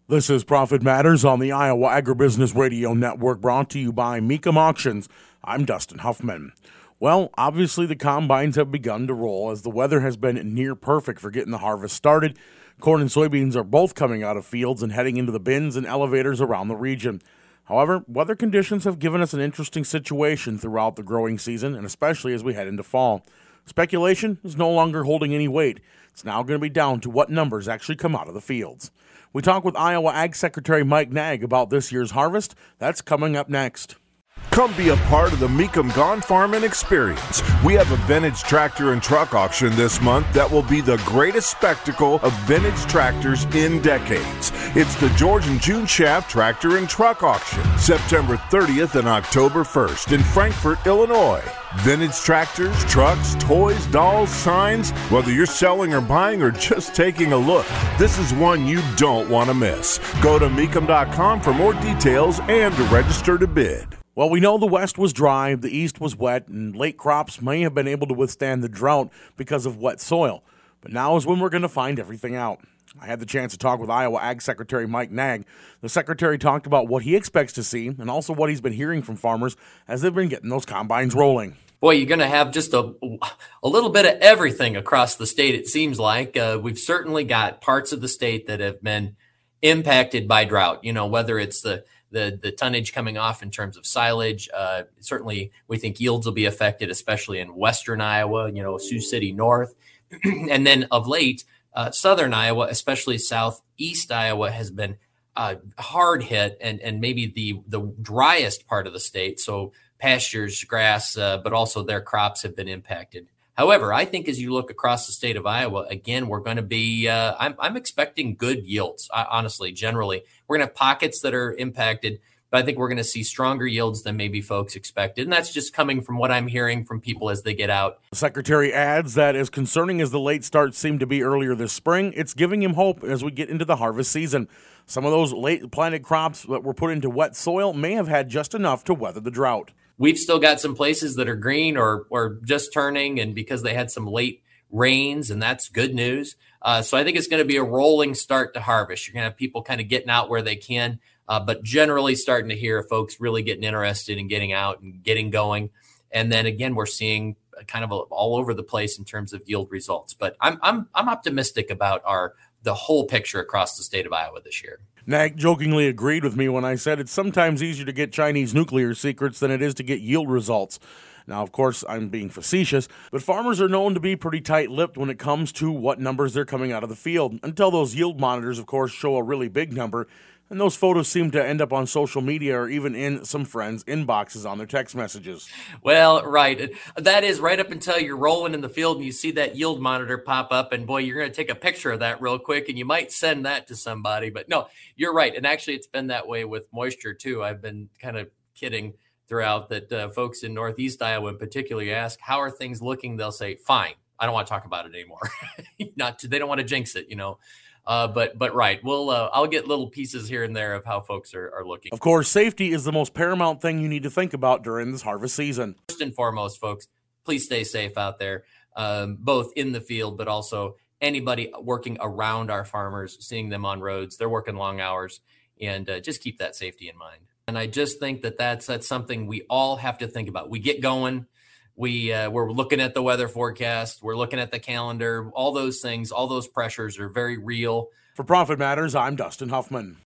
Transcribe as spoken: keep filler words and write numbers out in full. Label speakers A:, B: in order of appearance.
A: This is Profit Matters on the Iowa Agribusiness Radio Network, brought to you by Mecum Auctions. I'm Dustin Huffman. Well, obviously the combines have begun to roll as the weather has been near perfect for getting the harvest started. Corn and soybeans are both coming out of fields and heading into the bins and elevators around the region. However, weather conditions have given us an interesting situation throughout the growing season, and especially as we head into fall. Speculation is no longer holding any weight. It's now going to be down to what numbers actually come out of the fields. We talk with Iowa Ag Secretary Mike Naig about this year's harvest. That's coming up next.
B: Come be a part of the Mecum Gone Farming experience. We have a vintage tractor and truck auction this month that will be the greatest spectacle of vintage tractors in decades. It's the George and June Schaff Tractor and Truck Auction, September thirtieth and October first in Frankfort, Illinois. Vintage tractors, trucks, toys, dolls, signs, whether you're selling or buying or just taking a look, this is one you don't want to miss. Go to mecum dot com for more details and to register to bid.
A: Well, we know the west was dry, the east was wet, and late crops may have been able to withstand the drought because of wet soil. But now is when we're going to find everything out. I had the chance to talk with Iowa Ag Secretary Mike Naig. The secretary talked about what he expects to see and also what he's been hearing from farmers as they've been getting those combines rolling.
C: Boy, you're going to have just a, a little bit of everything across the state, it seems like. Uh, we've certainly got parts of the state that have been impacted by drought, you know, whether it's the The, the tonnage coming off in terms of silage. Uh, certainly, we think yields will be affected, especially in western Iowa, you know, Sioux City North. And then of late, uh, southern Iowa, especially southeast Iowa, has been uh, hard hit and, and maybe the, the driest part of the state. So pastures, grass, uh, but also their crops have been impacted. However, I think as you look across the state of Iowa, again, we're going to be, uh, I'm, I'm expecting good yields, honestly, generally. We're going to have pockets that are impacted, but I think we're going to see stronger yields than maybe folks expected. And that's just coming from what I'm hearing from people as they get out.
A: The secretary adds that as concerning as the late start seemed to be earlier this spring, it's giving him hope as we get into the harvest season. Some of those late planted crops that were put into wet soil may have had just enough to weather the drought.
C: We've still got some places that are green or or just turning, and because they had some late rains, and that's good news. Uh, so I think it's going to be a rolling start to harvest. You're going to have people kind of getting out where they can, uh, but generally starting to hear folks really getting interested in getting out and getting going. And then again, we're seeing kind of a, all over the place in terms of yield results. But I'm I'm I'm optimistic about our the whole picture across the state of Iowa this year.
A: Naig jokingly agreed with me when I said it's sometimes easier to get Chinese nuclear secrets than it is to get yield results. Now, of course, I'm being facetious, but farmers are known to be pretty tight-lipped when it comes to what numbers they're coming out of the field, until those yield monitors, of course, show a really big number, and those photos seem to end up on social media or even in some friends' inboxes on their text messages.
C: Well, right. That is right up until you're rolling in the field and you see that yield monitor pop up, and boy, you're going to take a picture of that real quick and you might send that to somebody. But no, you're right. And actually, it's been that way with moisture too. I've been kind of kidding throughout that uh, folks in Northeast Iowa in particular, you ask, how are things looking? They'll say, fine. I don't want to talk about it anymore. Not to, they don't want to jinx it, you know. Uh, but but right, we'll uh, I'll get little pieces here and there of how folks are, are looking.
A: Of course, safety is the most paramount thing you need to think about during this harvest season.
C: First and foremost, folks, please stay safe out there, um, both in the field, but also anybody working around our farmers, seeing them on roads. They're working long hours, and uh, just keep that safety in mind. And I just think that that's, that's something we all have to think about. We get going. We, uh, we're looking at the weather forecast. We're looking at the calendar. All those things, all those pressures are very real.
A: For Profit Matters, I'm Dustin Huffman.